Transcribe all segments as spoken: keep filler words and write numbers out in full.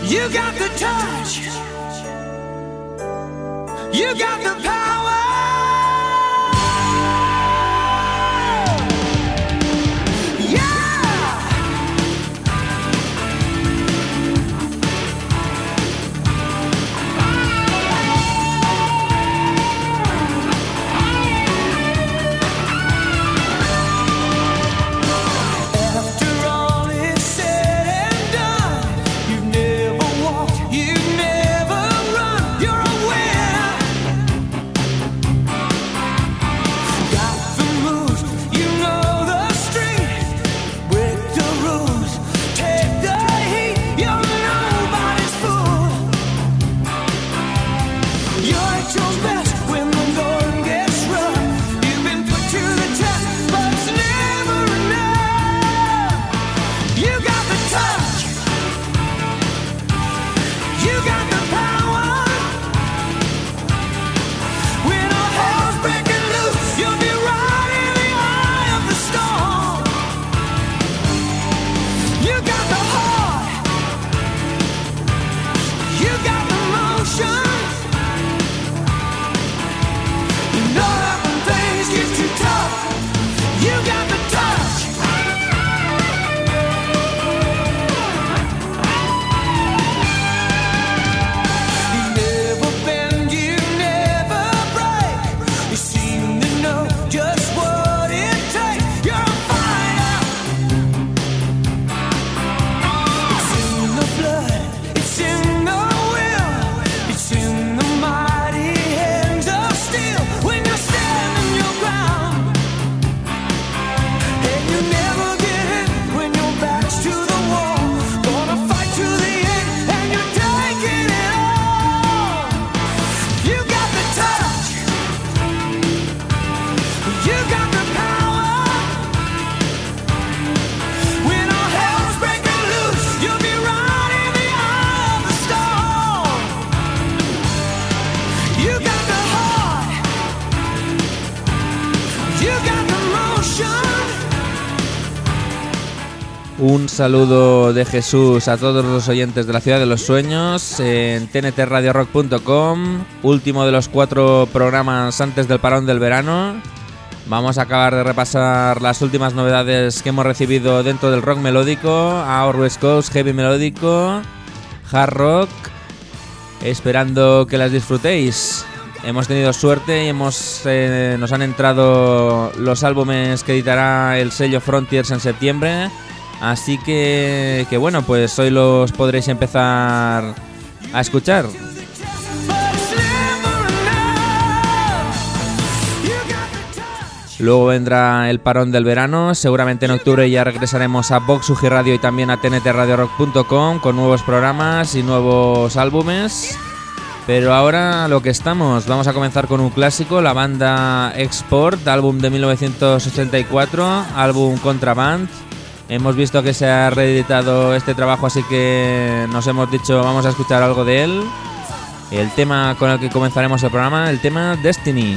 You got the touch. You got the power. Un saludo de Jesús a todos los oyentes de la Ciudad de los Sueños en t n t radio rock punto com, último de los cuatro programas antes del parón del verano. Vamos a acabar de repasar las últimas novedades que hemos recibido dentro del rock melódico, Our West Coast, heavy melódico, hard rock, esperando que las disfrutéis. Hemos tenido suerte y hemos eh, nos han entrado los álbumes que editará el sello Frontiers en septiembre. Así que, que bueno, pues hoy los podréis empezar a escuchar. Luego vendrá el parón del verano, seguramente en octubre ya regresaremos a Vox U G Radio y también a t n t radio rock punto com con nuevos programas y nuevos álbumes. Pero ahora lo que estamos, vamos a comenzar con un clásico, la banda Export, álbum de mil novecientos ochenta y cuatro, álbum Contraband. Hemos visto que se ha reeditado este trabajo, así que nos hemos dicho vamos a escuchar algo de él. El tema con el que comenzaremos el programa, el tema Destiny.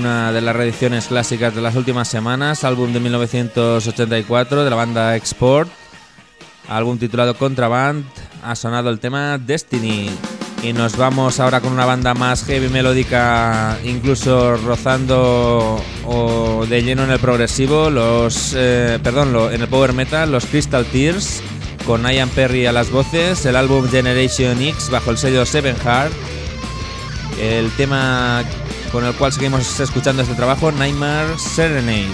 una de las reediciones clásicas de las últimas semanas, álbum de mil novecientos ochenta y cuatro de la banda Export, álbum titulado Contraband. Ha sonado el tema Destiny. Y nos vamos ahora con una banda más heavy melódica, incluso rozando o de lleno en el progresivo, los eh, perdón, lo, en el power metal, los Crystal Tears, con Ian Perry a las voces, el álbum Generation X bajo el sello Seven Heart. El tema con el cual seguimos escuchando este trabajo, Nightmare Serenade.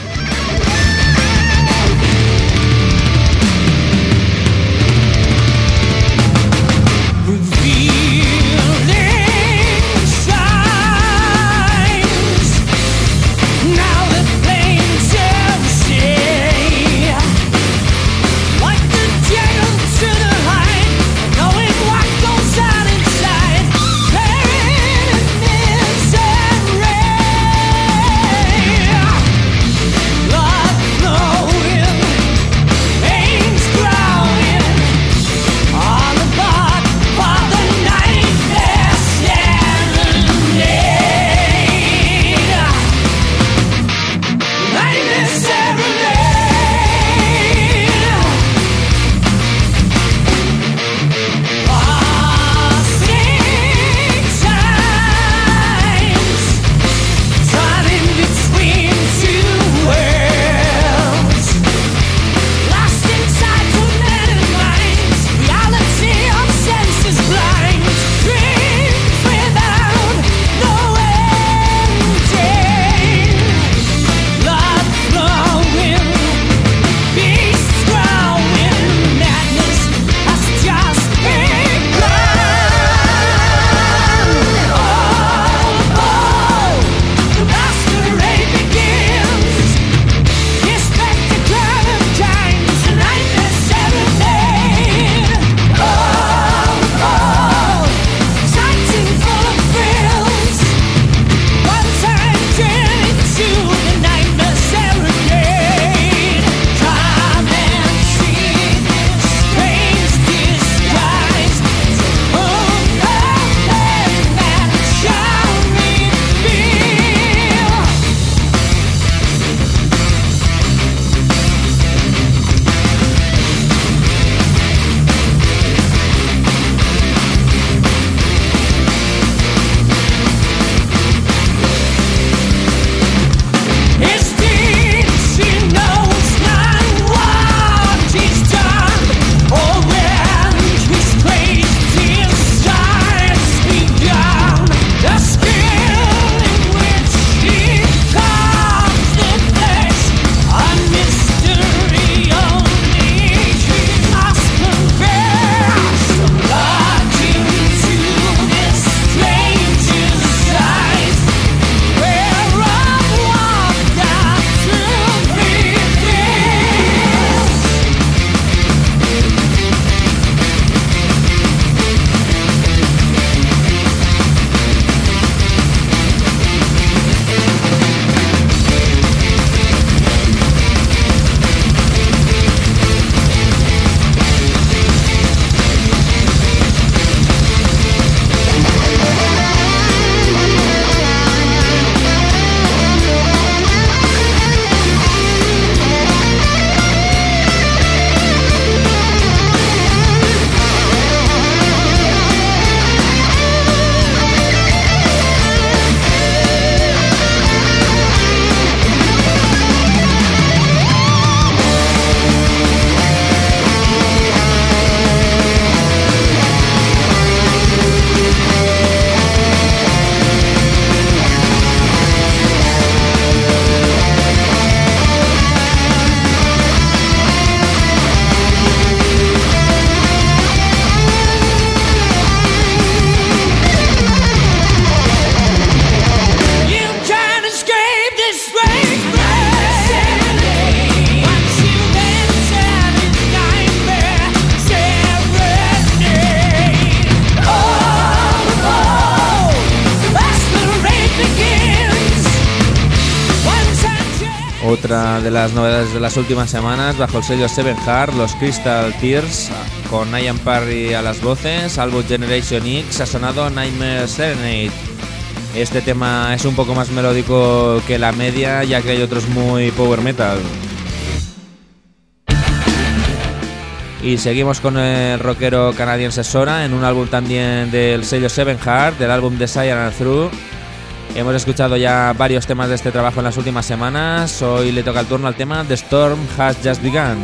Otra de las novedades de las últimas semanas, bajo el sello Seven Heart, los Crystal Tears, con Ian Parry a las voces, álbum Generation X, ha sonado Nightmare Serenade. Este tema es un poco más melódico que la media, ya que hay otros muy power metal. Y seguimos con el rockero canadiense Sora en un álbum también del sello Seven Heart, del álbum Desire and Through. Hemos escuchado ya varios temas de este trabajo en las últimas semanas. Hoy le toca el turno al tema The Storm Has Just Begun.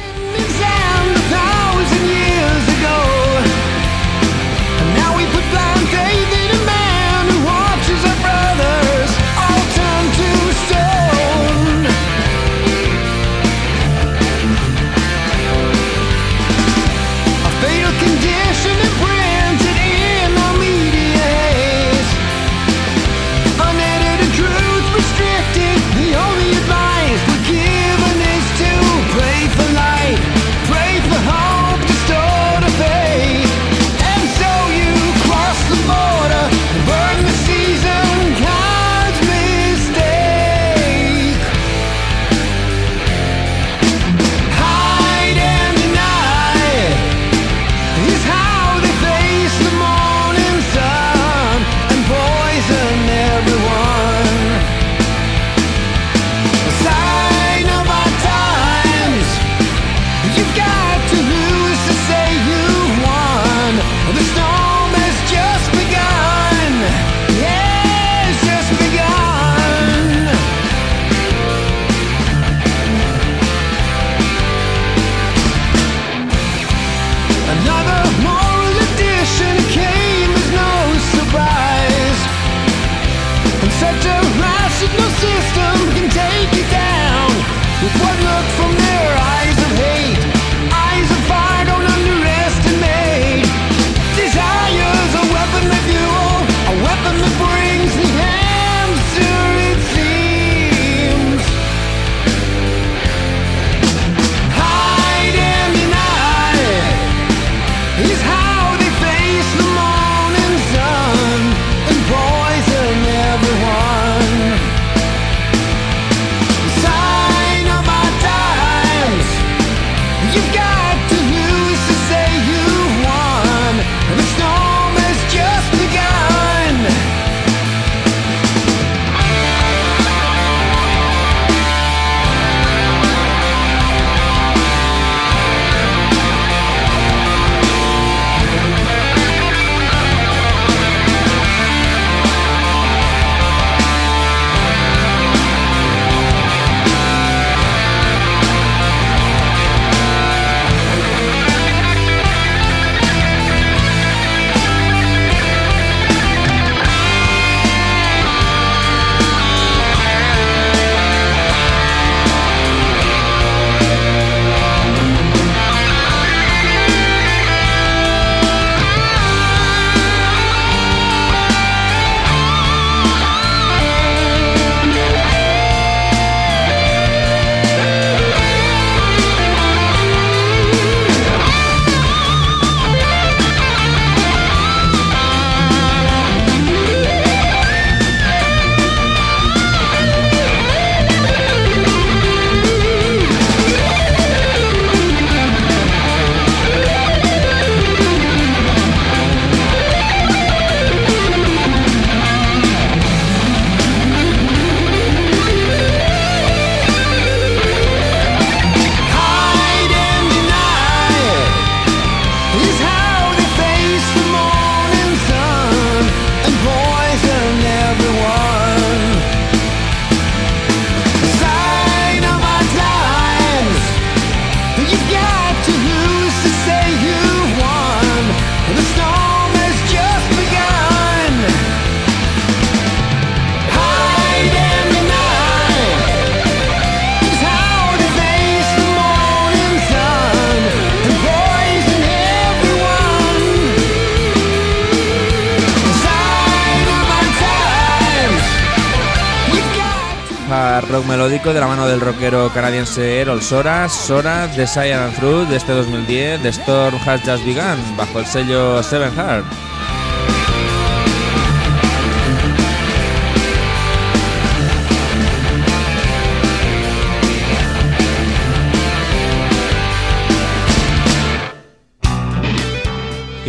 Rock melódico de la mano del rockero canadiense Errol Sora, Sora, Desire and Through de este dos mil diez, The Storm Has Just Begun, bajo el sello Seven Heart.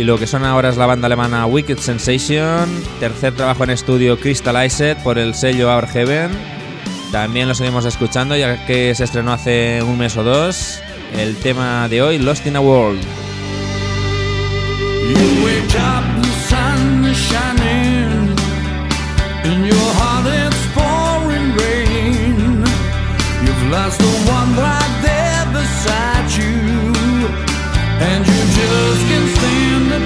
Y lo que suena ahora es la banda alemana Wicked Sensation, tercer trabajo en estudio Crystallized por el sello Our Heaven. También lo seguimos escuchando ya que se estrenó hace un mes o dos. El tema de hoy, Lost in a World. You wake up, the sun is shining. In your heart it's pouring rain. You've lost the one right there beside you, and you just can't stand the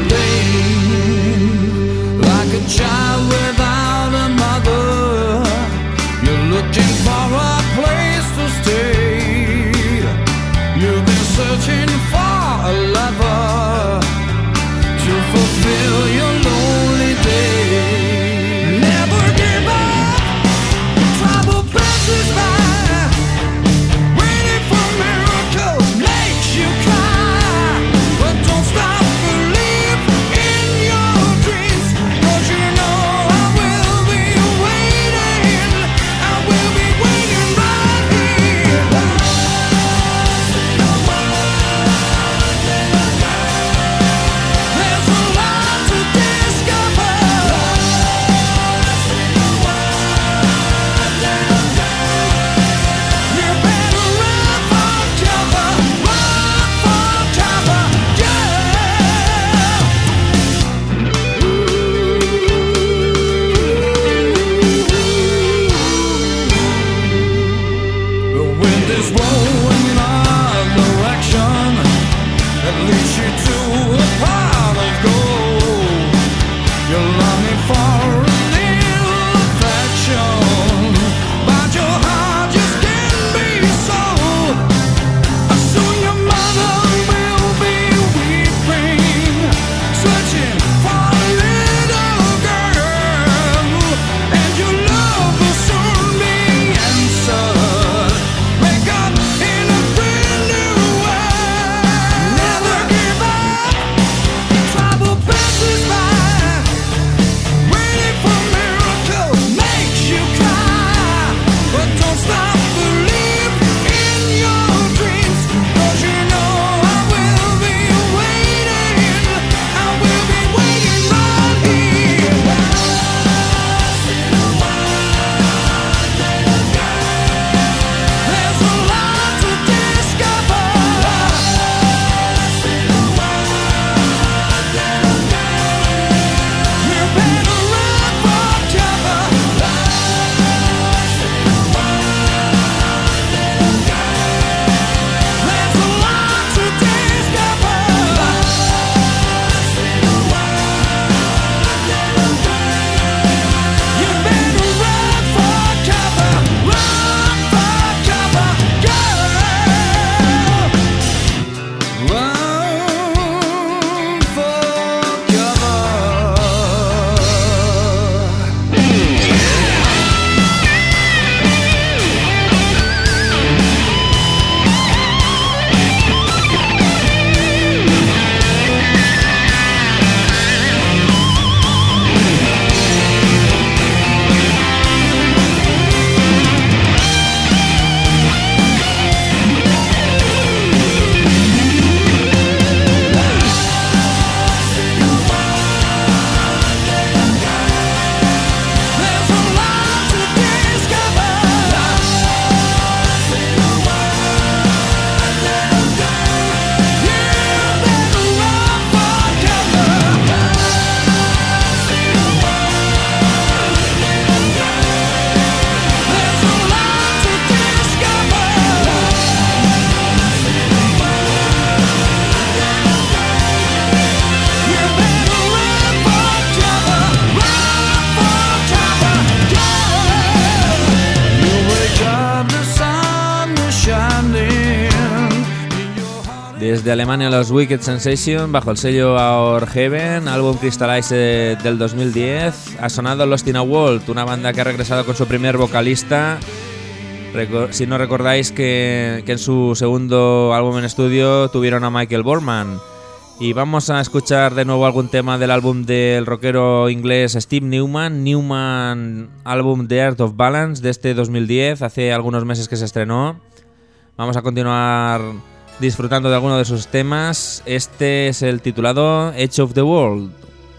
pain. Like a child without a mother, you're looking for a place to stay. You've been searching for a lover to fulfill your lonely day. Never give up, trouble passes by. Waiting for miracles makes you cry. But don't stop, believe in your dreams, 'cause you know I will be waiting. I will be waiting right here. There's a lot to discover. You better run for cover, run for cover, The wind is blowing in our direction, that leads you to a pot of gold. You're longing for a little affection, but your heart just can't be sold. Soon your mother will be weeping, searching for a little girl, and your love will soon be answered. Wake up in a brand new world. Never give up, trouble passes by. Waiting for miracles makes you cry. But don't stop, believe in your dreams, 'cause you know I will be waiting. I will be waiting right here. There's a lot to discover. You better run for cover. There's a lot to discover. You better run for cover, run for cover, girl. Run for cover. There's a lot to discover. You better run for cover. There's a lot to discover. You better run for cover, run for cover, girl. You wake up, the sun is shining in your heart. Desde Alemania los Wicked Sensation bajo el sello Our Heaven, álbum Crystallized del dos mil diez. Ha sonado Lost in a World, una banda que ha regresado con su primer vocalista. Reco- si no recordáis que, que en su segundo álbum en estudio tuvieron a Michael Borman. Y vamos a escuchar de nuevo algún tema del álbum del rockero inglés Steve Newman, Newman álbum The Art of Balance de este dos mil diez, hace algunos meses que se estrenó. Vamos a continuar disfrutando de alguno de sus temas. Este es el titulado Edge of the World.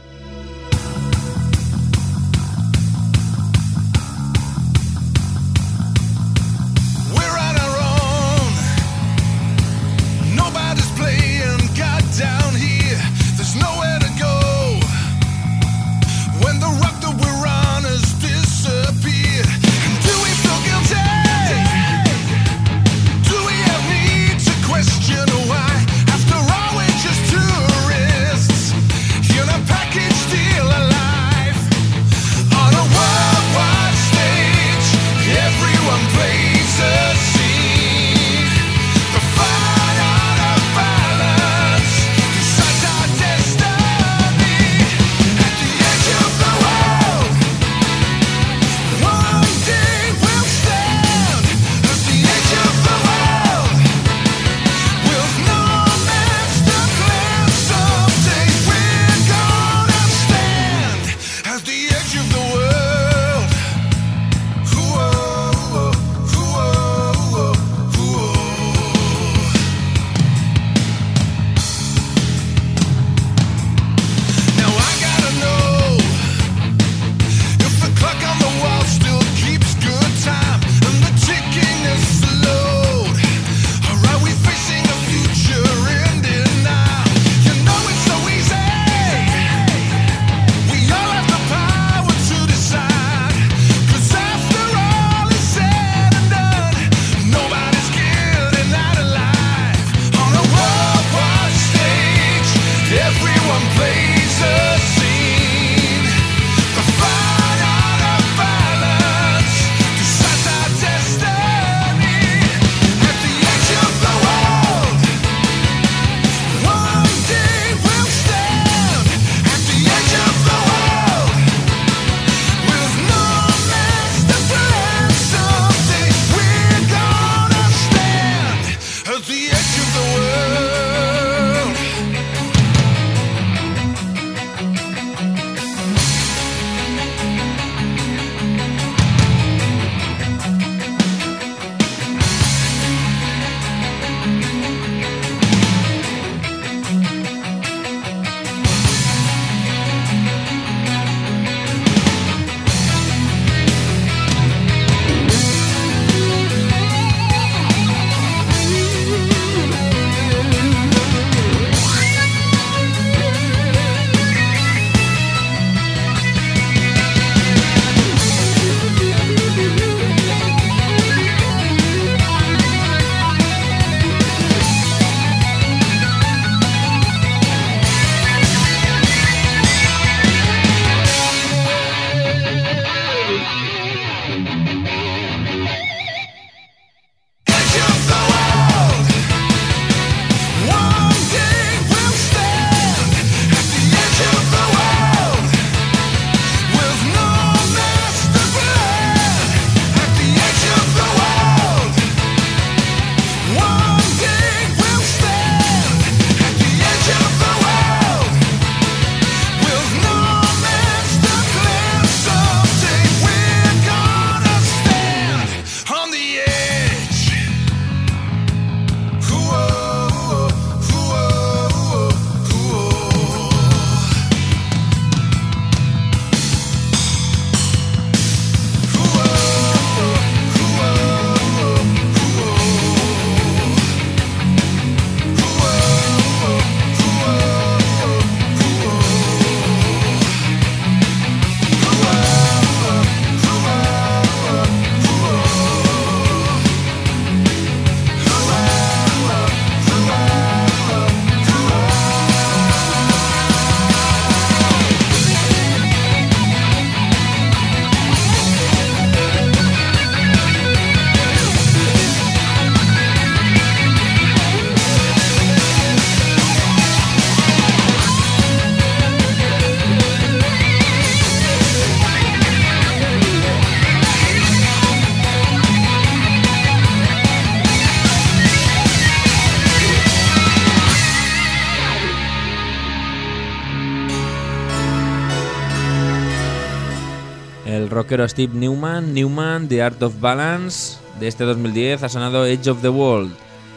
El rockero Steve Newman, Newman, The Art of Balance, de este dos mil diez, ha sonado Edge of the World.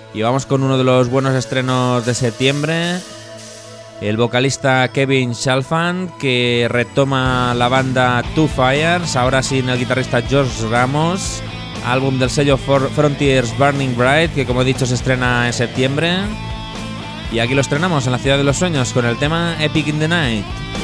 Y vamos con uno de los buenos estrenos de septiembre. El vocalista Kevin Chalfant, que retoma la banda Two Fires, ahora sin el guitarrista George Ramos. Álbum del sello Frontiers Burning Bright, que como he dicho se estrena en septiembre. Y aquí lo estrenamos en la Ciudad de los Sueños con el tema Epic in the Night.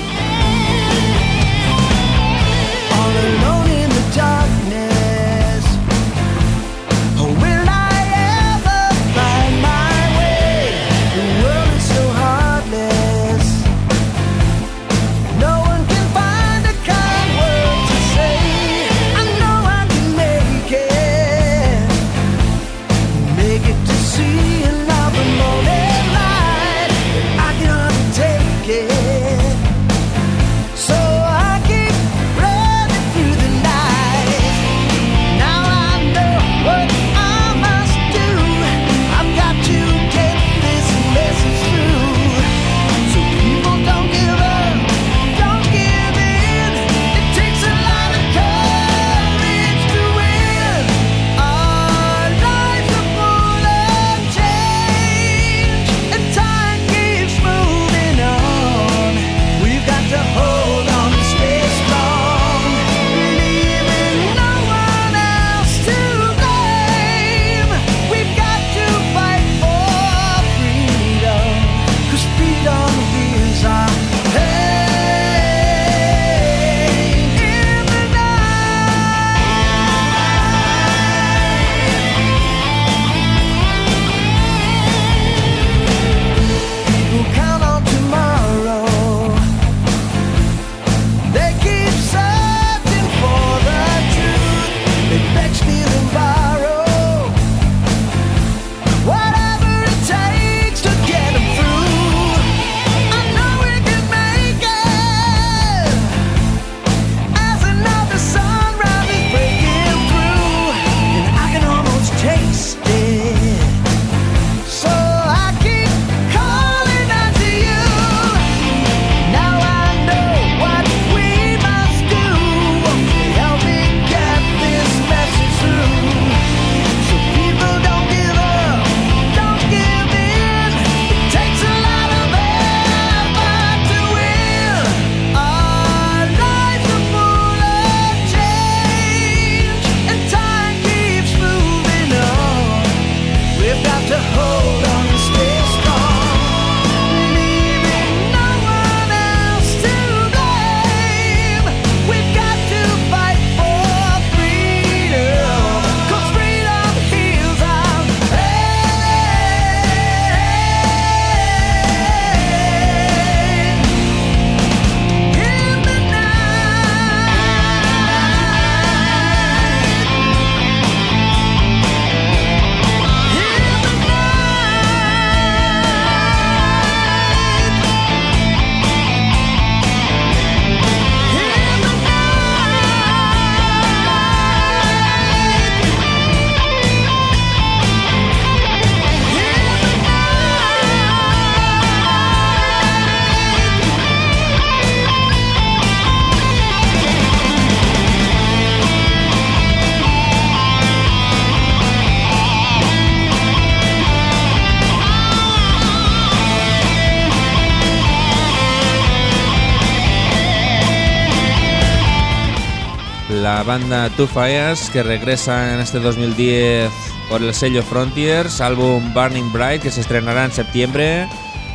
La banda Two Fires, que regresa en este dos mil diez por el sello Frontiers, álbum Burning Bright, que se estrenará en septiembre.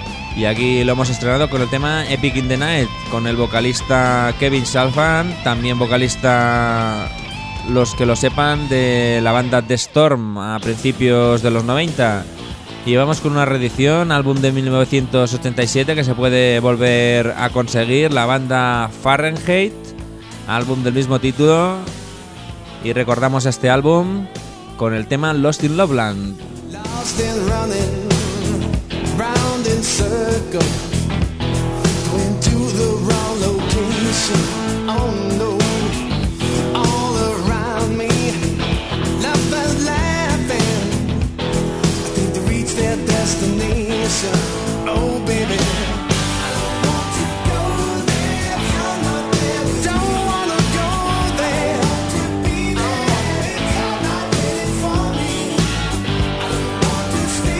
Y aquí lo hemos estrenado con el tema Epic in the Night, con el vocalista Kevin Chalfant, también vocalista, los que lo sepan, de la banda The Storm a principios de los noventa. Y vamos con una reedición, álbum de mil novecientos ochenta y siete, que se puede volver a conseguir, la banda Fahrenheit, álbum del mismo título. Y recordamos este álbum con el tema Lost in Loveland. Lost in running, round in circle, going to the wrong location. Oh no, all around me, laughing, laughing. I think they reached their destination. Oh baby, I don't want to go there. I'm not there. Don't wanna go there. I want to be there. It's not waiting for me. I don't want to stay.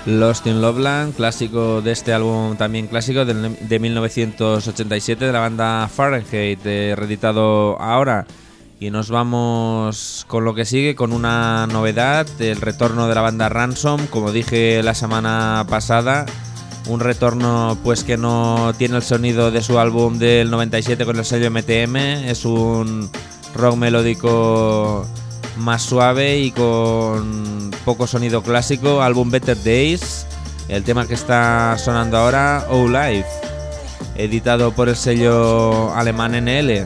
Lost in Loveland, clásico de este álbum también clásico de, de mil novecientos ochenta y siete de la banda Fahrenheit, eh, reeditado ahora. Y nos vamos con lo que sigue, con una novedad, el retorno de la banda Ransom, como dije la semana pasada. Un retorno pues que no tiene el sonido de su álbum del noventa y siete con el sello M T M, es un rock melódico más suave y con poco sonido clásico, álbum Better Days, el tema que está sonando ahora, Oh Life, editado por el sello alemán N L.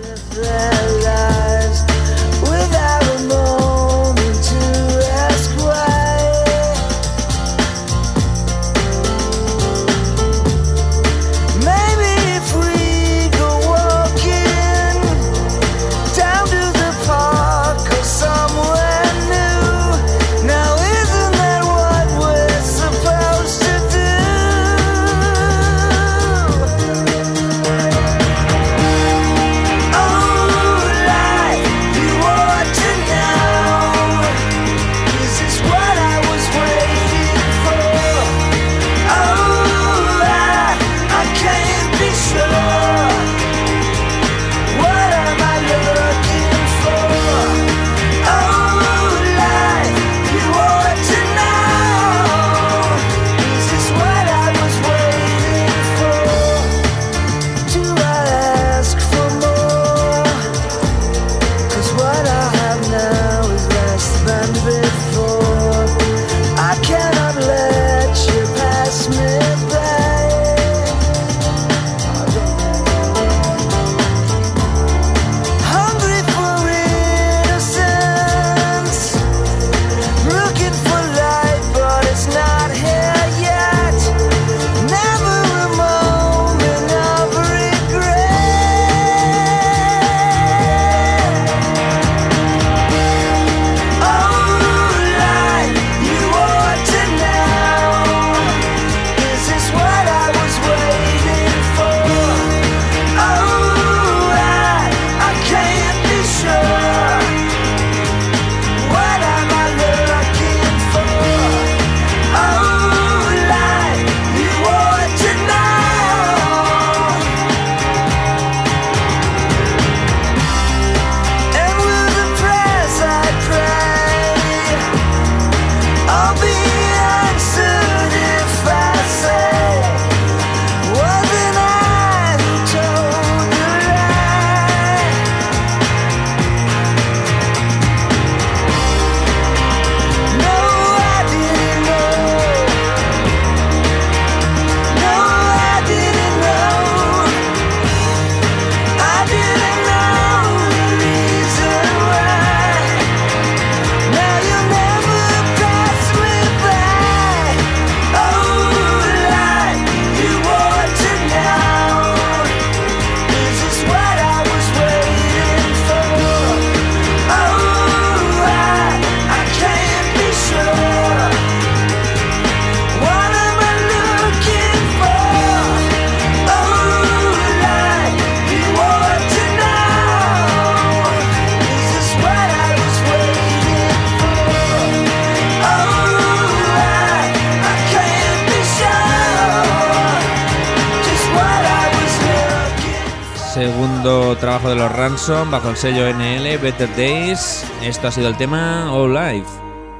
Segundo trabajo de los Ransom bajo el sello N L, Better Days. Esto ha sido el tema All Life.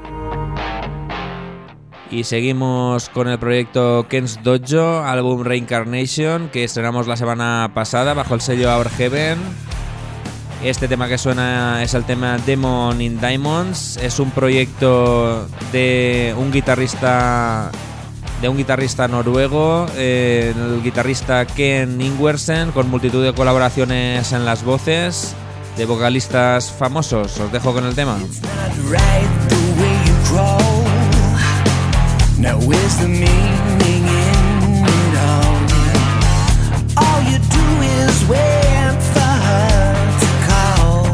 Y seguimos con el proyecto Ken's Dojo, álbum Reincarnation, que estrenamos la semana pasada bajo el sello Our Heaven. Este tema que suena es el tema Demon in Diamonds. Es un proyecto de un guitarrista de un guitarrista noruego, eh, el guitarrista Ken Ingwersen, con multitud de colaboraciones en las voces de vocalistas famosos. Os dejo con el tema. Now where's the meaning in it all? All you do is wait for her to call.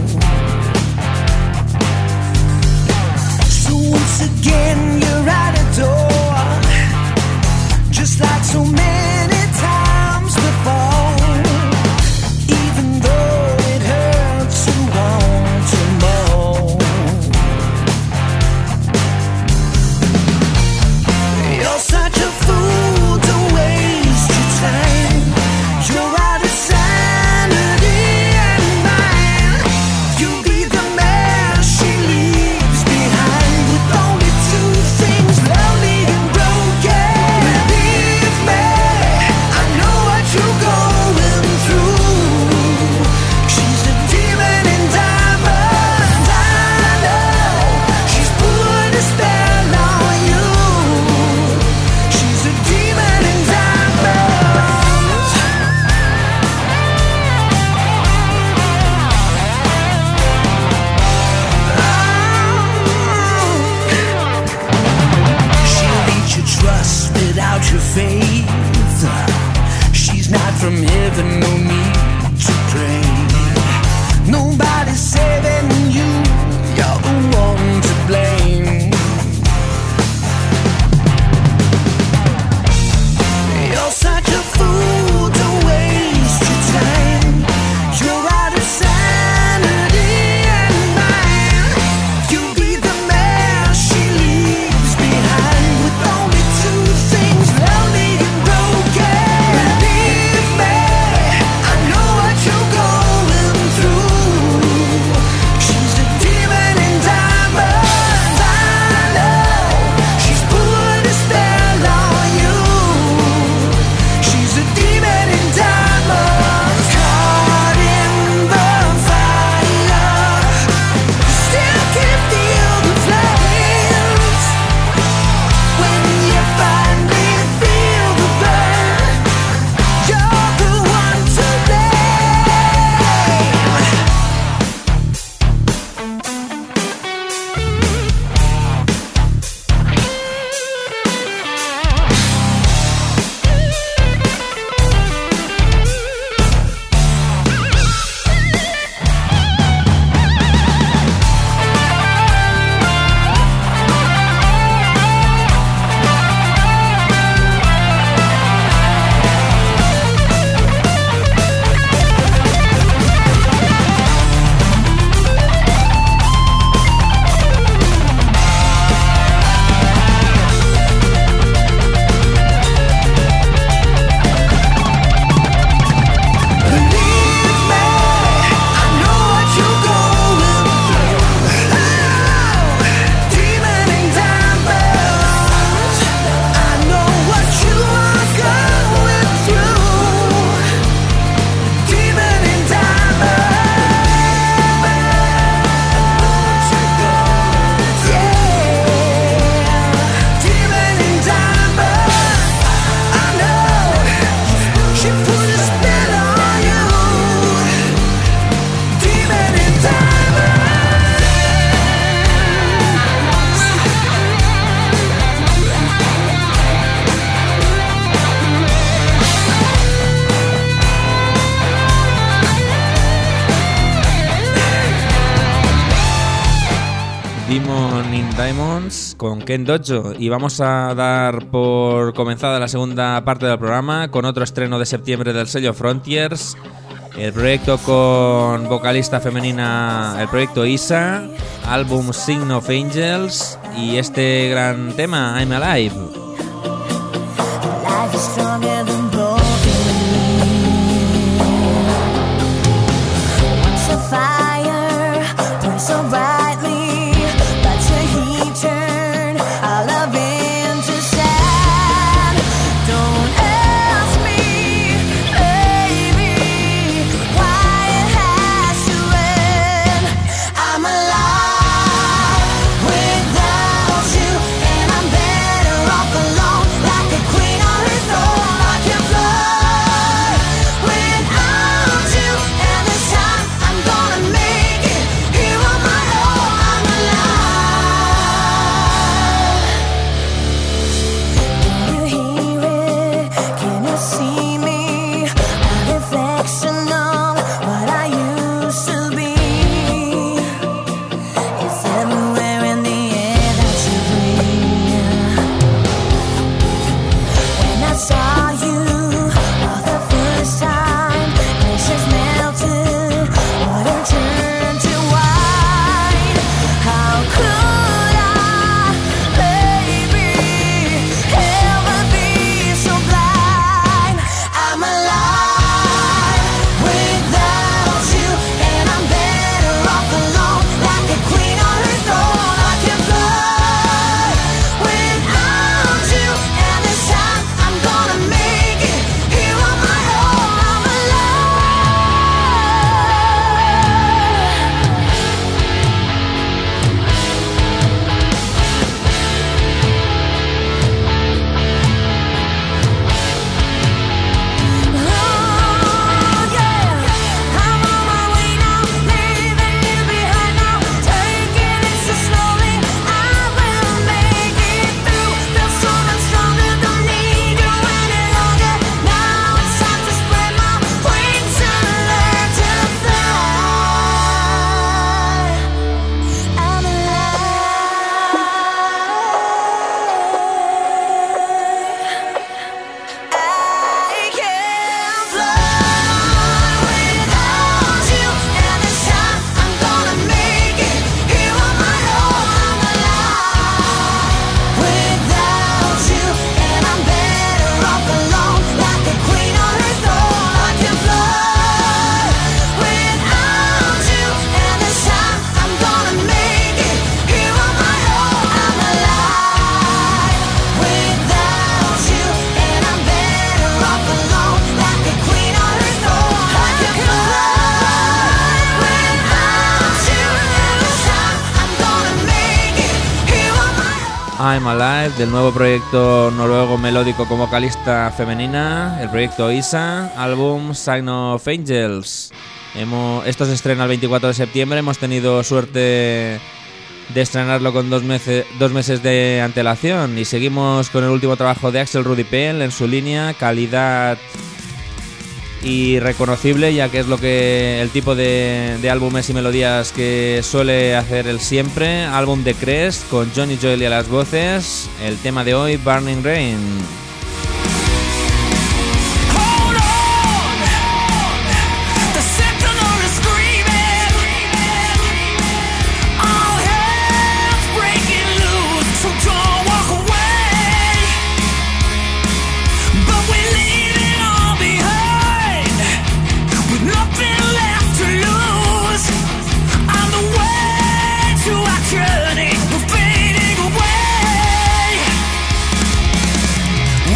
So once again you're at a door, just like so many times before. Even though it hurts to want to more. Demon in Diamonds con Ken Dojo, y vamos a dar por comenzada la segunda parte del programa con otro estreno de septiembre del sello Frontiers, el proyecto con vocalista femenina, el proyecto Isa, álbum Sign of Angels, y este gran tema I'm Alive. Life is stronger than broken. Once a fire burns so brightly, but your heat turn our love into sand. Don't ask me, baby, why it has to end. I'm alive without you, and I'm better off alone, like a queen on her throne. I can fly without you, and this time I'm gonna make it here on my own. I'm alive. Can you hear it? Can you see me? A reflection on what I used to be. It's everywhere in the air that you breathe. When I saw you for the first time, glaciers melted, water turned to wine. How could I, baby, ever be so blind? I'm alive without you, and I'm better off alone, like a queen on her throne. I can fly without you, and this time I'm gonna make it here on my own. I'm Oh, yeah, I'm on my way now, leaving you behind now, taking it so slowly. I will make it through. Feel so much stronger, don't need you any longer. Now it's time to spread my wings and learn to fly. I'm alive. I can fly without you, and this time I'm gonna make it here on my own. I'm alive without you, and I'm better off alone, like a queen on her throne. I can fly without you, and this time I'm gonna make it here on my own. I'm alive without you, and I'm better off alone, like a queen on her throne. I can fly without you, and this time I'm gonna make it here on my own. I'm Alive, del nuevo proyecto noruego melódico con vocalista femenina, el proyecto Isa, álbum Sign of Angels. Hemos, esto se estrena el veinticuatro de septiembre, hemos tenido suerte de estrenarlo con dos meses, dos meses de antelación, y seguimos con el último trabajo de Axel Rudipel en su línea, calidad y reconocible, ya que es lo que el tipo de, de álbumes y melodías que suele hacer él siempre. Álbum de Crest con Johnny Joel a las voces, el tema de hoy, Burning Rain. Hold on, the sentinel is screaming. All hell's breaking loose, so don't walk away. But we're leaving it all behind, with nothing left to lose. On the way to our journey, we're fading away.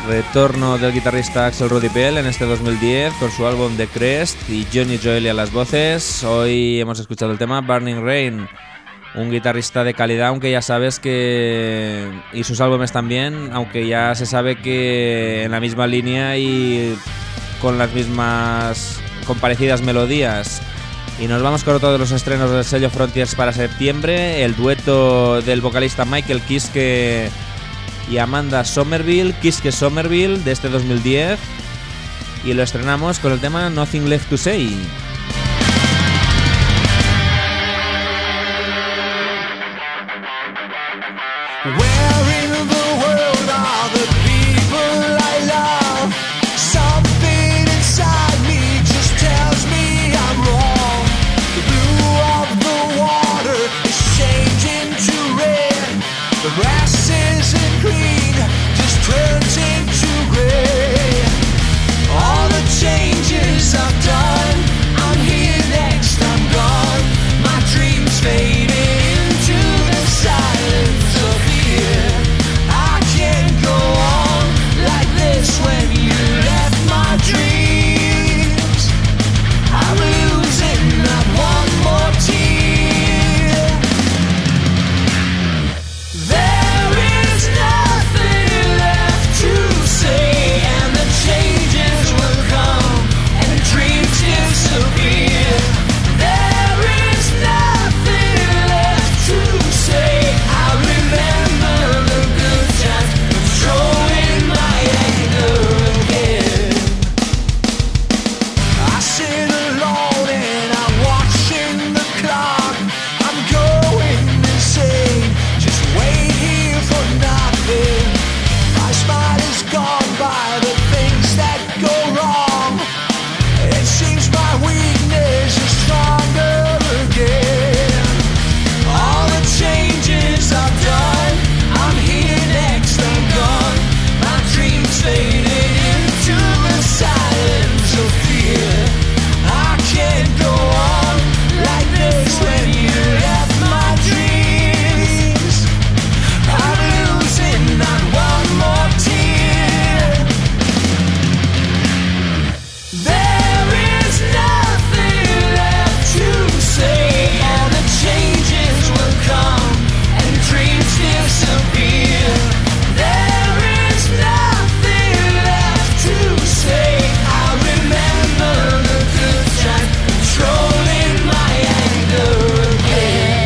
Retorno del guitarrista Axel Rudi Pell en este dos mil diez con su álbum The Crest y Johnny Joely a las voces. Hoy hemos escuchado el tema Burning Rain, un guitarrista de calidad, aunque ya sabes que... y sus álbumes también, aunque ya se sabe que en la misma línea y con las mismas, con parecidas melodías. Y nos vamos con otro de los estrenos del sello Frontiers para septiembre, el dueto del vocalista Michael Kiske y Amanda Somerville, Kiske Somerville, de este dos mil diez, y lo estrenamos con el tema Nothing Left to Say. Where in the world are the people I love? Something inside me just tells me I'm wrong. The blue of the water is changing to red. The grass isn't green, just turns into gray. All the changes I've done, I'm here next, I'm gone. My dreams fading into the silence of fear. I can't go on like this when you left my dreams. I'm losing not one more tear. There is nothing left to say, and the changes will come and dreams disappear. There is nothing left to say. I remember the good times, controlling my anger again. I sit alone and I'm watching the clock. I'm going insane, just wait here for nothing. My smile is gone by the things that go wrong. It seems my weakness is stronger again. All the changes I've done, I'm here next, I'm gone. My dreams faded into the silence of fear. I can't go on like this when you left my dreams. I'm losing not one more tear. There is nothing left to say, and the changes will come and dreams disappear. There is nothing left to say. I remember the good times, controlling my anger again.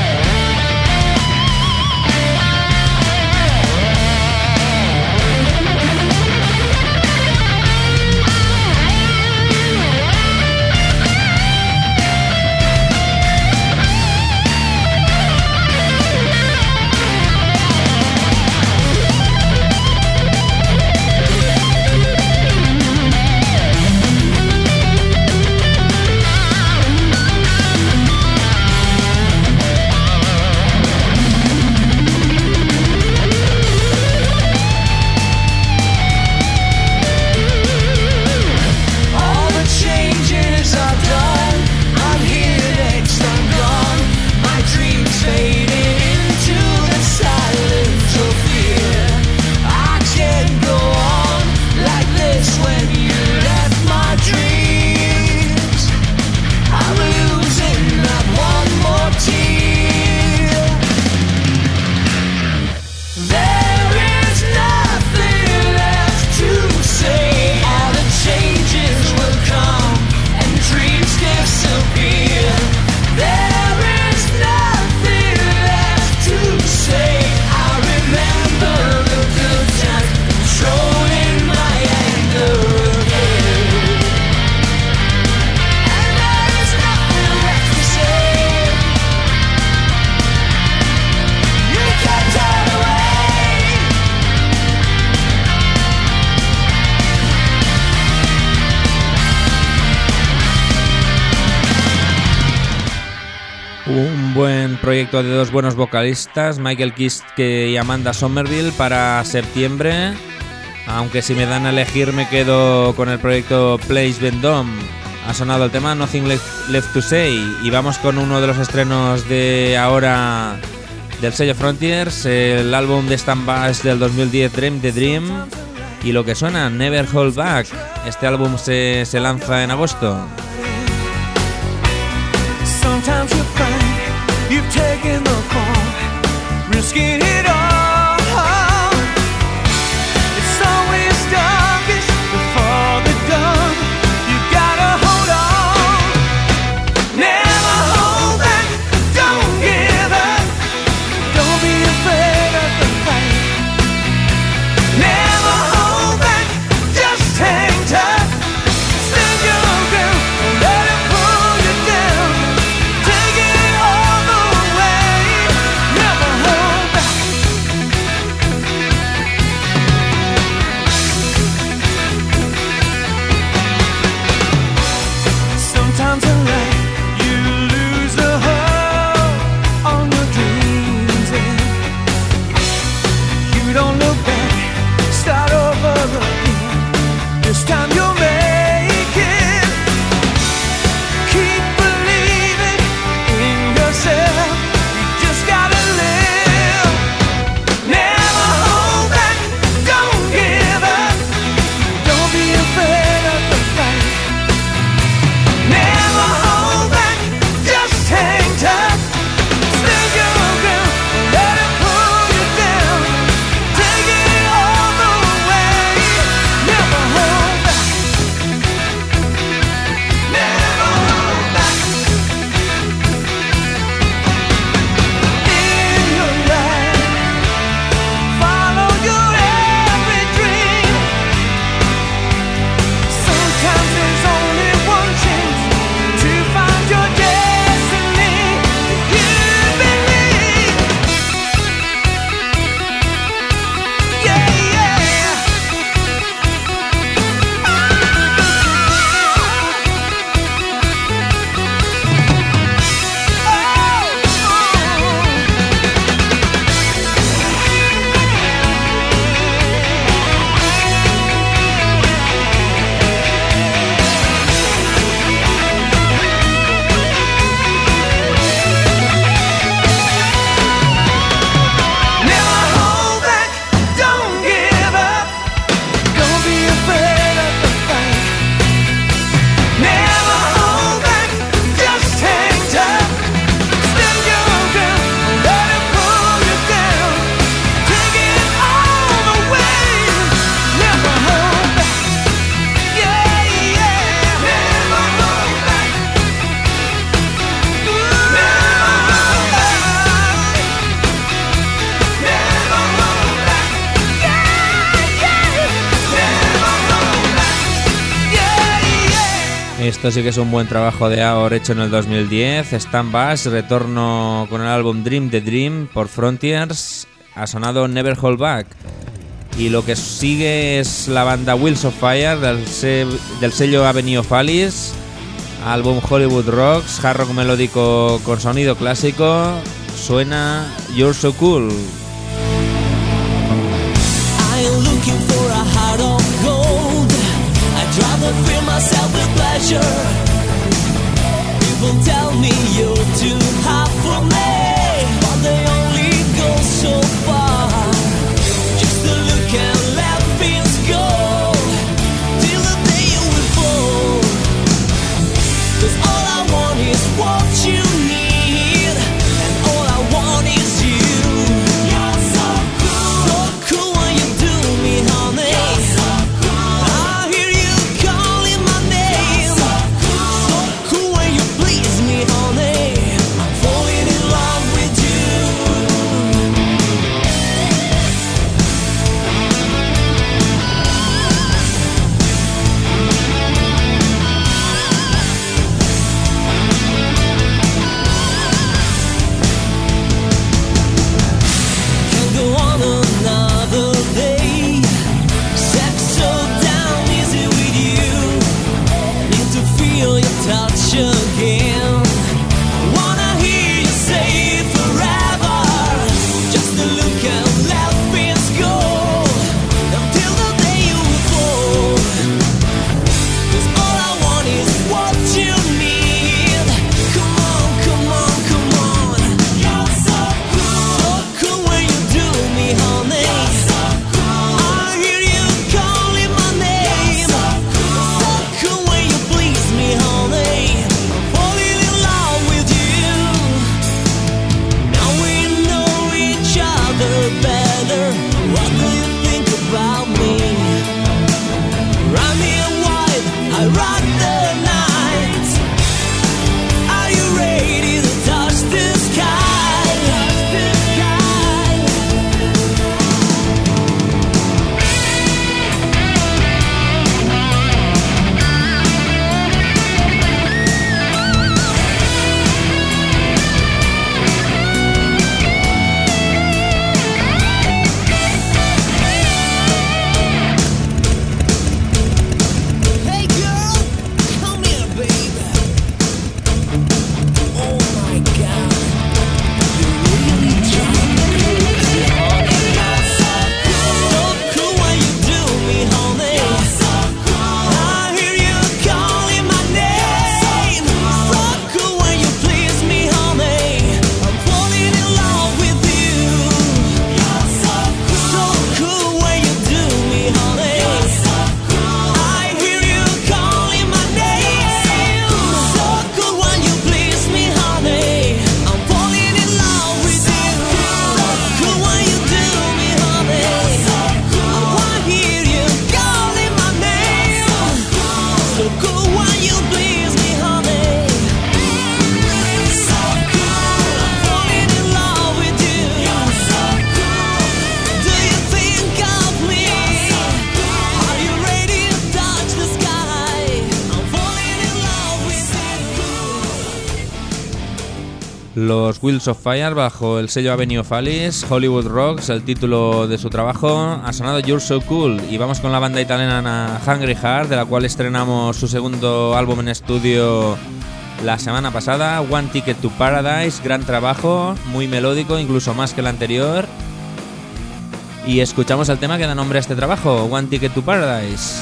All the changes I've done, I'm here next, I'm gone. My dreams faded into the silence of fear. I can't go on like this when you left my dreams. I'm losing not one more tear. There is nothing left to say. All the changes will come and dreams disappear. There is nothing left to say. I remember the good times, controlling my anger again. And there is nothing left to say. You can turn away. Un buen proyecto de dos buenos vocalistas, Michael Kiske y Amanda Somerville, para septiembre. Aunque si me dan a elegir me quedo con el proyecto Place Vendôme. Ha sonado el tema Nothing Left, Left to Say. Y vamos con uno de los estrenos de ahora del sello Frontiers, el álbum de Stan Bass del dos mil diez, Dream the Dream. Y lo que suena, Never Hold Back. Este álbum se, se lanza en agosto. Sometimes you find you've taken the fall, risking it all. It's always darkest before the dawn. You gotta hold on. Never hold back. Don't give up. Don't be afraid of the fight. Never hold back. Just hang tough. Stand your ground. Don't let it pull you down. Take it all the way. Never hold back. Sometimes in life you lose the hold on your dreams and you don't look back. Start over again. This time you'll make it. Keep believing in yourself. You just gotta live. Never hold back. Don't give up. Don't be afraid of the fight. Never hold back. Just hang tough. Stand your ground. Don't let it pull you down. Take it all the way. Never hold back. Never hold back. In your life, follow your every dream. Sometimes there's only one chance to find your destiny. You believe. Yeah, yeah. Never hold back. Don't give up. Don't be afraid of the fight. Never hold back. Just hang tough. Stand your ground. Don't let it pull you down. Take it all the way. Never hold back. Yeah, yeah. Never hold back. Never hold back. Never hold back. Yeah, yeah. Never hold back. Yeah, yeah. Esto sí que es un buen trabajo de A O R hecho en el dos mil diez. Stan Bass, retorno con el álbum Dream the Dream por Frontiers. Ha sonado Never Hold Back. Y lo que sigue es la banda Wheels of Fire del, se- del sello Avenue of Alice. Álbum Hollywood Rocks, hard rock melódico con sonido clásico. Suena You're So Cool. I ain't looking for a heart of gold. I'd rather fill myself with pleasure. People tell me you're too hot for me, but they only go so far. Just to look and let things go till the day you will fall. 'Cause all I want is what you need, and all I want is you. You're so cool, so cool when you do me, honey. You're so cool, I hear you calling my name. You're so cool, so cool when you please me, honey. Los Wheels of Fire bajo el sello Avenue of Alice, Hollywood Rocks, el título de su trabajo. Ha sonado You're So Cool. Y vamos con la banda italiana Hungry Heart, de la cual estrenamos su segundo álbum en estudio la semana pasada, One Ticket to Paradise. Gran trabajo, muy melódico, incluso más que el anterior. Y escuchamos el tema que da nombre a este trabajo, One Ticket to Paradise.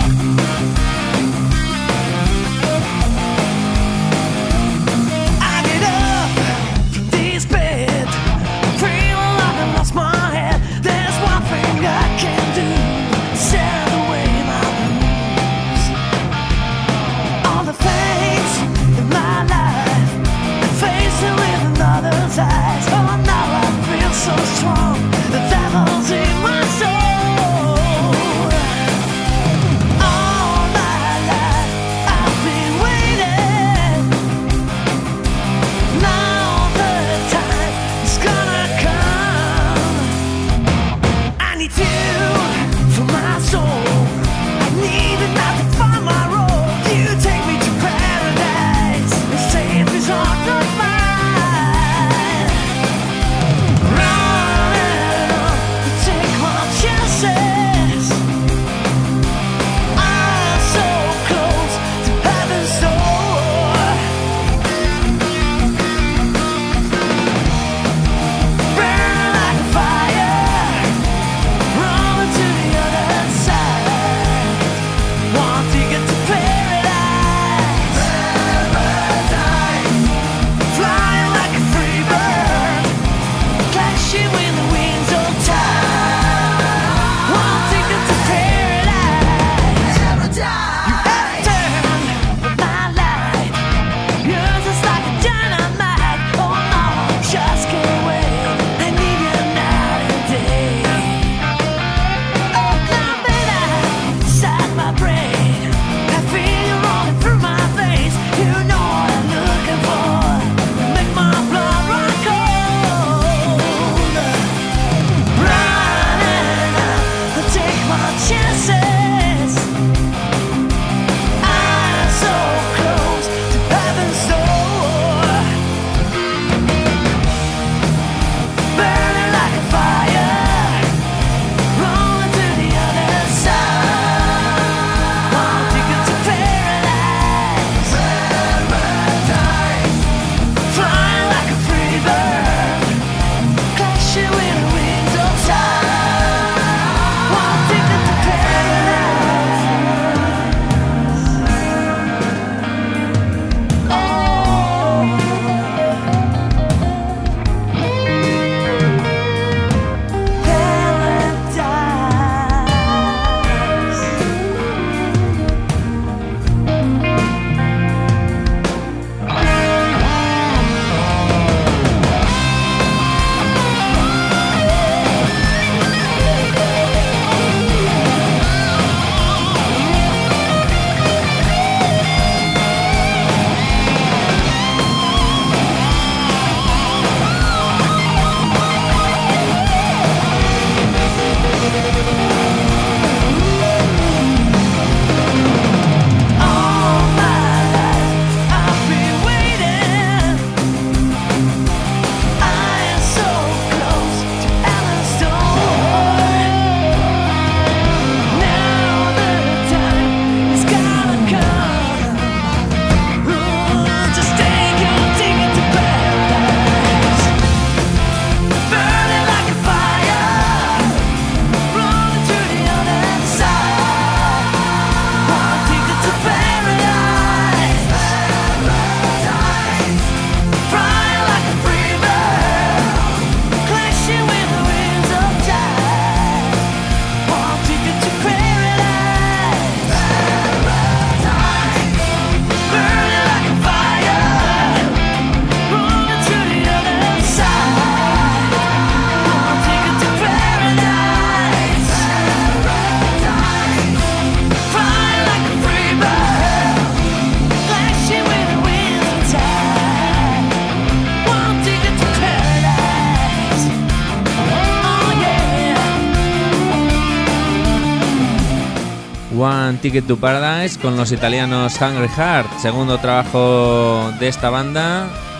One Ticket to Paradise con los italianos Hungry Heart, segundo trabajo de esta banda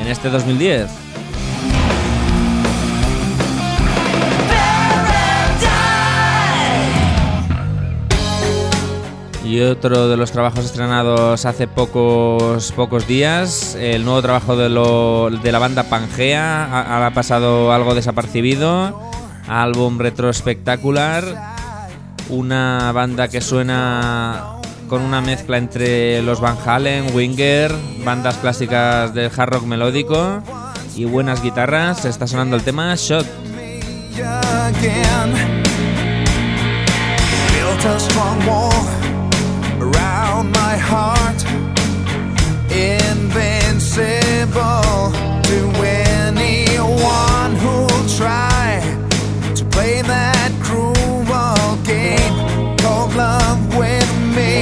en este dos mil diez. Y otro de los trabajos estrenados hace pocos pocos días, el nuevo trabajo de, lo, de la banda Pangea, ha, ha pasado algo desapercibido, álbum retroespectacular, una banda que suena con una mezcla entre los Van Halen, Winger, bandas clásicas del hard rock melódico y buenas guitarras. Está sonando el tema Shot. Around my heart, invincible to anyone who'll try to play that cruel game called love with me.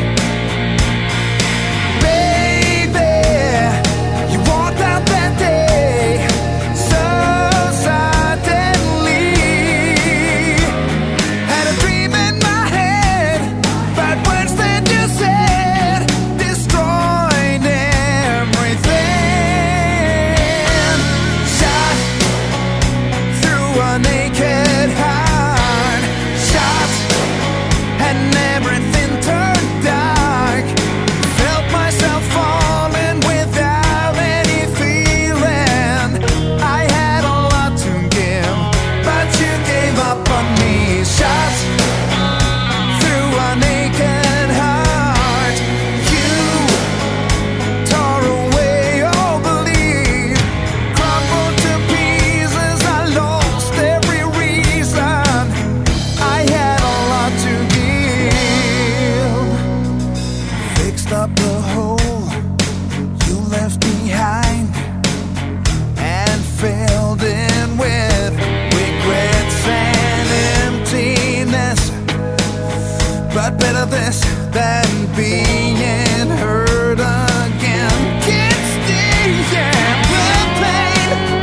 Baby, you walked out that day so suddenly. Had a dream in my head, but words that you said destroyed everything. Shot through a naked heart, shot and everything turned dark. Felt myself falling without any feeling. I had a lot to give, but you gave up on me. Shot through a naked heart, you tore away all belief, crumbled to pieces. I lost every reason. I had a lot to give. Fixed up the hole you left behind and filled in with regrets and emptiness. But better this than being hurt again. Can't stand the pain.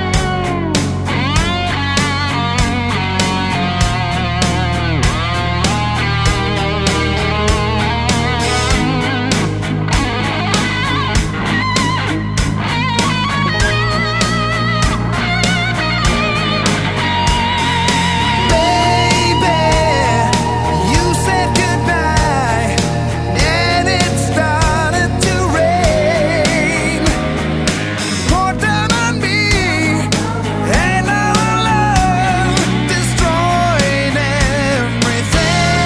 Baby, you said goodbye and it started to rain. Poured down on me and our love destroyed everything.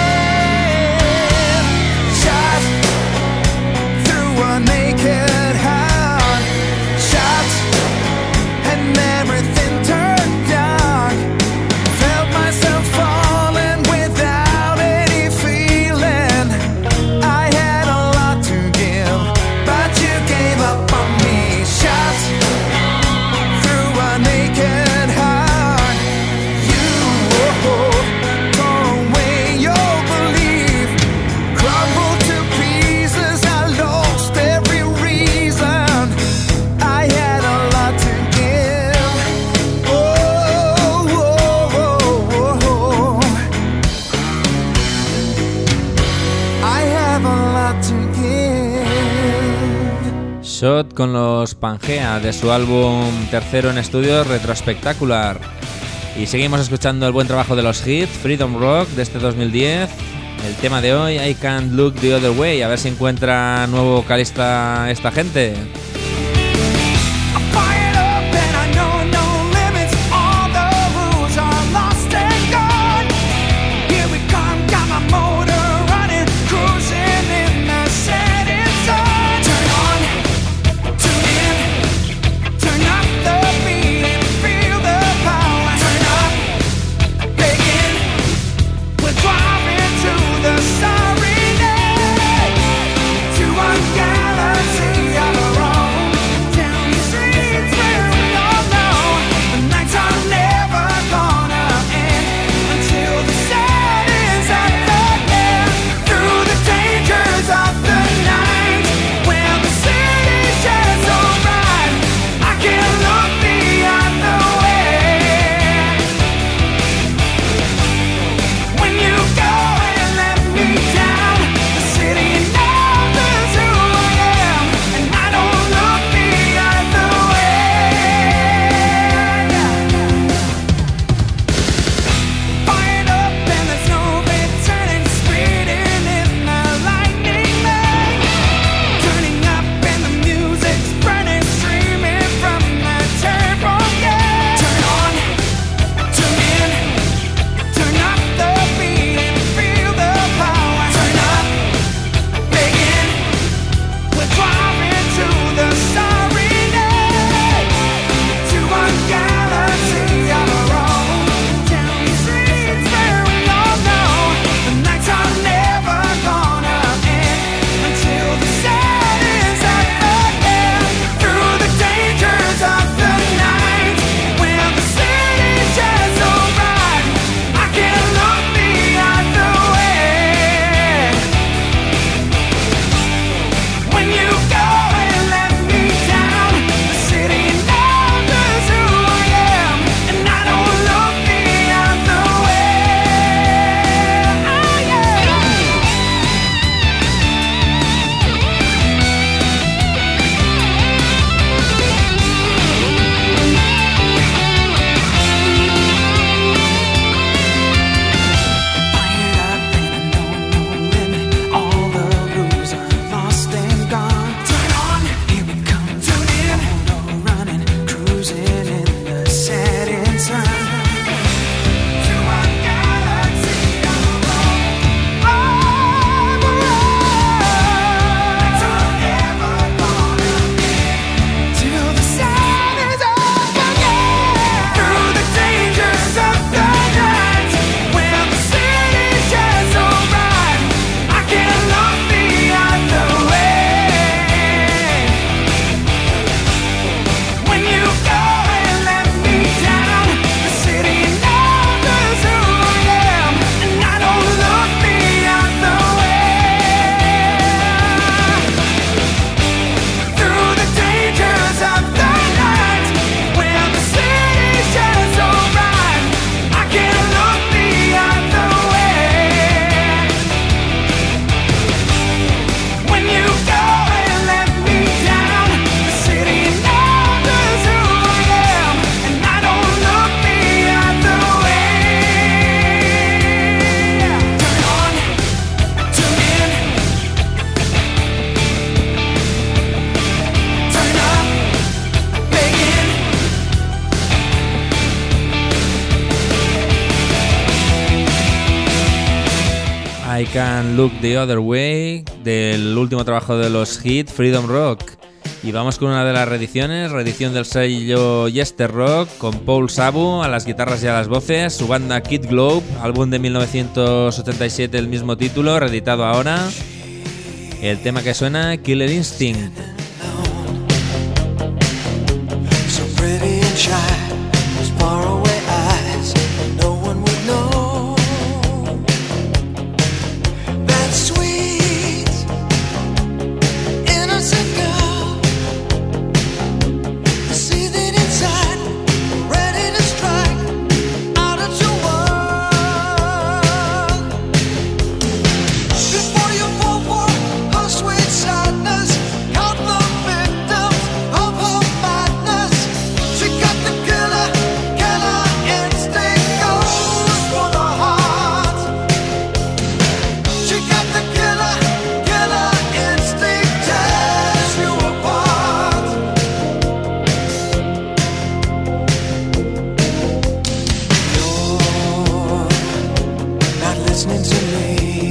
Shot through a naked heart, shot and everything turned dark. Felt myself falling without any feeling. I had a lot to give, but you gave up on me. Shot through a naked heart, you oh, tore away your belief, crumbled to pieces. I lost every reason. I had a lot to give. Oh, oh, oh, oh, oh. I have a lot to give. Shot con los Pangea de su álbum tercero en estudio Retrospectacular. Y seguimos escuchando el buen trabajo de los Hits, Freedom Rock de este dos mil diez. El tema de hoy, I Can't Look the Other Way. A ver si encuentra nuevo vocalista esta gente. Fired up and I know no limits. All the rules are lost and gone. Here we come, got my motor running, cruising in the setting sun. Turn on, tune in, turn up the beat and feel the power. Turn up, begin, we're driving to the starry night, to a galaxy of our own. I Can Look the Other Way, del último trabajo de los Hit, Freedom Rock. Y vamos con una de las reediciones, reedición del sello Yester Rock, con Paul Sabu a las guitarras y a las voces, su banda Kid Globe, álbum de mil novecientos ochenta y siete, el mismo título, reeditado ahora. El tema que suena, Killer Instinct. So pretty and shy, those faraway eyes, no one would know. That sweet, innocent girl, seething inside, ready to strike out at your world. Before you fall for her sweet sadness, count the victims of her madness. She got the killer, killer instinct, goes for the heart. She got the killer, killer instinct, tears you apart. You're not listening to me.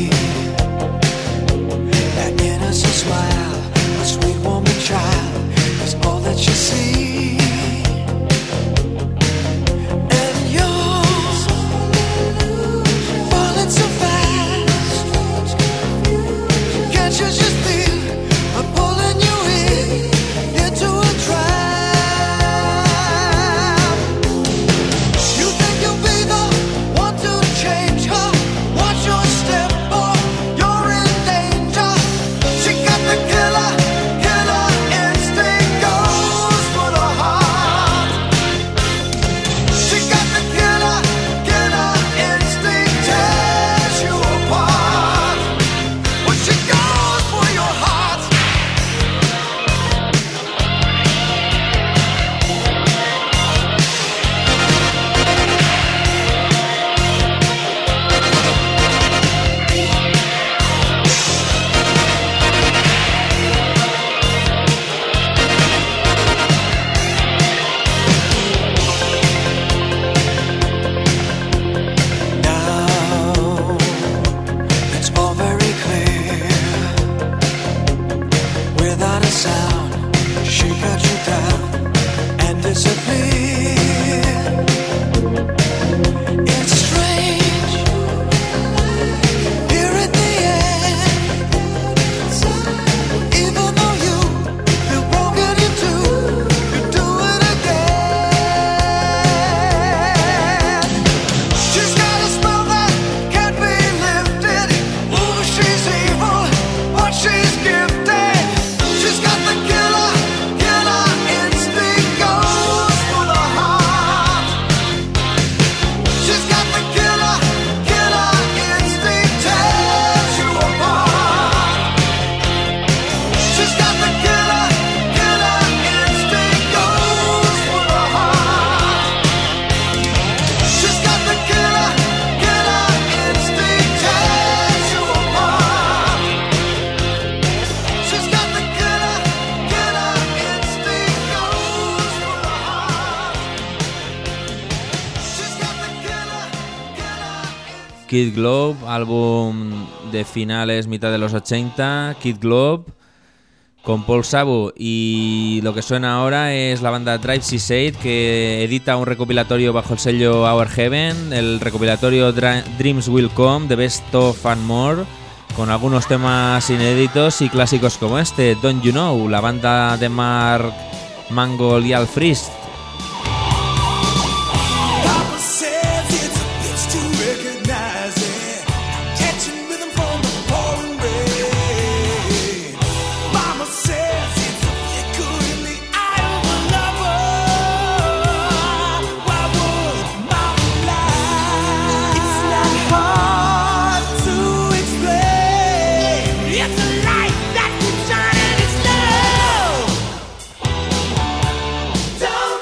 That innocent smile, a sweet woman child, is all that you see. And you're falling so fast. Can't you just feel her pulling you in into a trap? You think you'll be the one to change her? Watch your step, boy, you're in danger. She got the killer, killer instinct, goes for the heart. She got the killer, killer instinct, tears you apart. When she goes for your heart. Now it's all very clear. Without a sound, she cut you down and disappeared. It's strange. Here at the end, even though you feel broken in two, you do it again. She's got a spell that can't be lifted. Ooh, she's evil, but she's gifted. She's got the killer, killer instinct, goes for the heart. She's got the killer, killer instinct, tears you apart. She's got the killer, killer instinct, goes for the heart. She's got the killer, killer instinct, tears you apart. She's got the killer, killer instinct, goes for the heart. She's got the killer, killer instinct. Kid Globe, álbum de finales, mitad de los ochenta, Kid Globe, con Paul Sabu. Y lo que suena ahora es la banda Drive Seaside, que edita un recopilatorio bajo el sello Our Heaven, el recopilatorio Dra- Dreams Will Come, The Best of and More, con algunos temas inéditos y clásicos como este, Don't You Know, la banda de Mark Mangold y Al Frist. Papa says it's a bitch to recognize it. Catching rhythm from the pouring rain. Mama says it's a flicker in the eye of a lover. Why would mama lie? It's not hard to explain. It's a light that keeps shining its love. Don't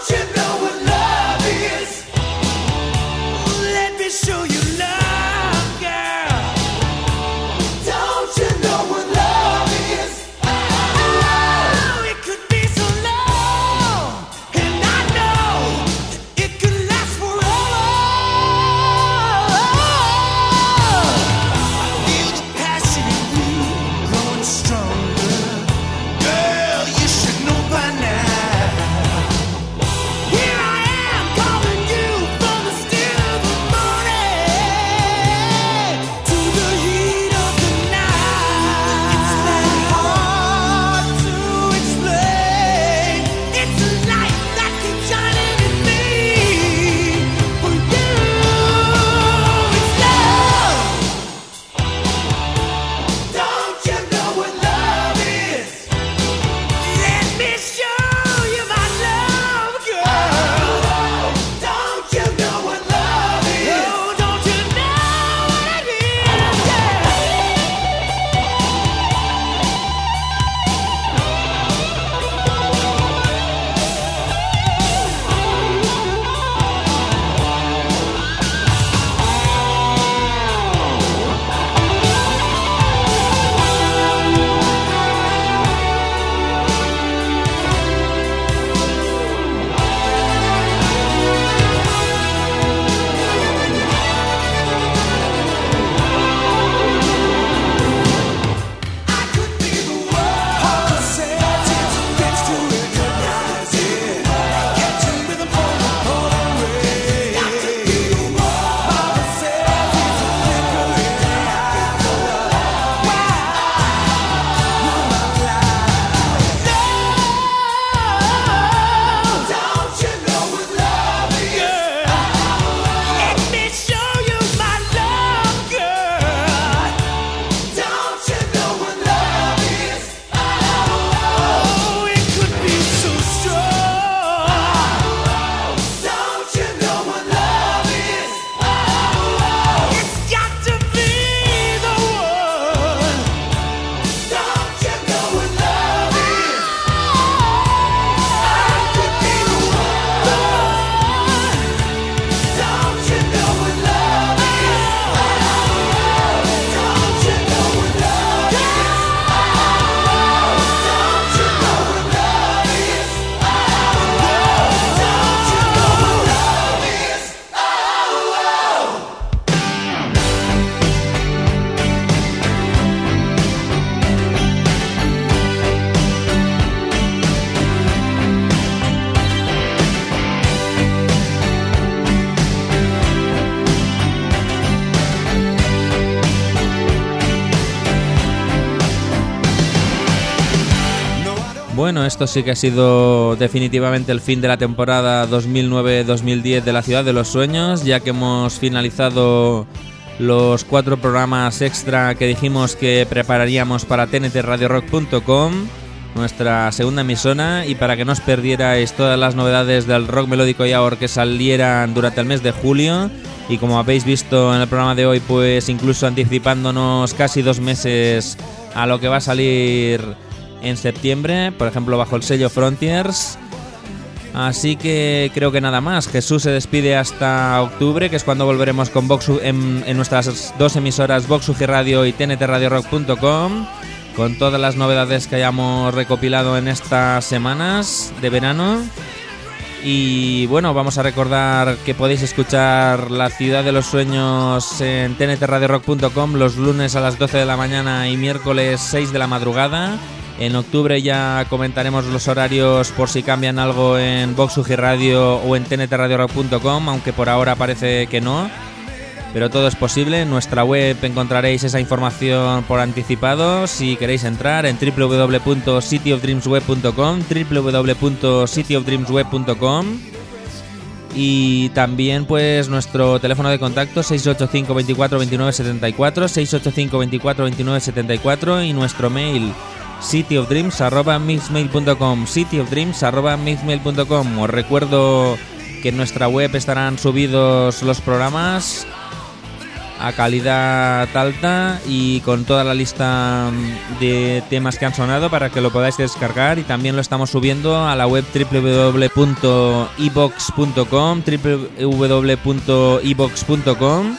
Bueno, esto sí que ha sido definitivamente el fin de la temporada dos mil nueve dos mil diez de la Ciudad de los Sueños, ya que hemos finalizado los cuatro programas extra que dijimos que prepararíamos para T N T Radio Rock punto com, nuestra segunda emisora, y para que no os perdierais todas las novedades del rock melódico y ahora que salieran durante el mes de julio. Y como habéis visto en el programa de hoy, pues incluso anticipándonos casi dos meses a lo que va a salir en septiembre, por ejemplo bajo el sello Frontiers. Así que creo que nada más. Jesús se despide hasta octubre, que es cuando volveremos con Vox en, en nuestras dos emisoras Vox U G Radio y T N T Radio Rock punto com, con todas las novedades que hayamos recopilado en estas semanas de verano. Y bueno, vamos a recordar que podéis escuchar La Ciudad de los Sueños en T N T Radio Rock punto com los lunes a las doce de la mañana y miércoles seis de la madrugada. En octubre ya comentaremos los horarios por si cambian algo en Vox U G Radio o en T N T Radio Rock punto com, aunque por ahora parece que no, pero todo es posible. En nuestra web encontraréis esa información por anticipado si queréis entrar en w w w punto city of dreams web punto com, w w w punto city of dreams web punto com. Y también pues nuestro teléfono de contacto seis ocho cinco veinticuatro veintinueve setenta y cuatro, seis ocho cinco veinticuatro veintinueve setenta y cuatro, y nuestro mail cityofdreams arroba mixmail punto com, cityofdreams arroba mixmail punto com. Os recuerdo que en nuestra web estarán subidos los programas a calidad alta y con toda la lista de temas que han sonado para que lo podáis descargar, y también lo estamos subiendo a la web w w w punto i vox punto com, w w w punto i vox punto com,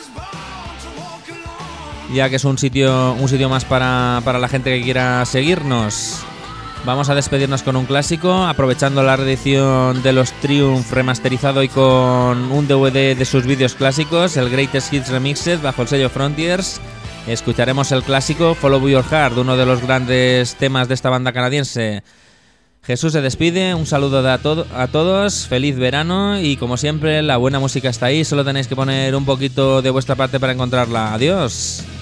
ya que es un sitio un sitio más para, para la gente que quiera seguirnos. Vamos a despedirnos con un clásico, aprovechando la reedición de los Triumph remasterizado y con un D V D de sus vídeos clásicos, el Greatest Hits Remixed bajo el sello Frontiers. Escucharemos el clásico Follow Your Heart, uno de los grandes temas de esta banda canadiense. Jesús se despide, un saludo de a, to- a todos, feliz verano, y como siempre la buena música está ahí, solo tenéis que poner un poquito de vuestra parte para encontrarla. Adiós.